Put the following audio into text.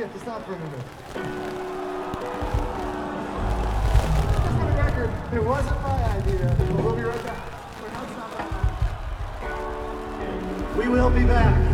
have to stop for a minute. Just for the record, it wasn't my idea, but we'll be right back. We will be back.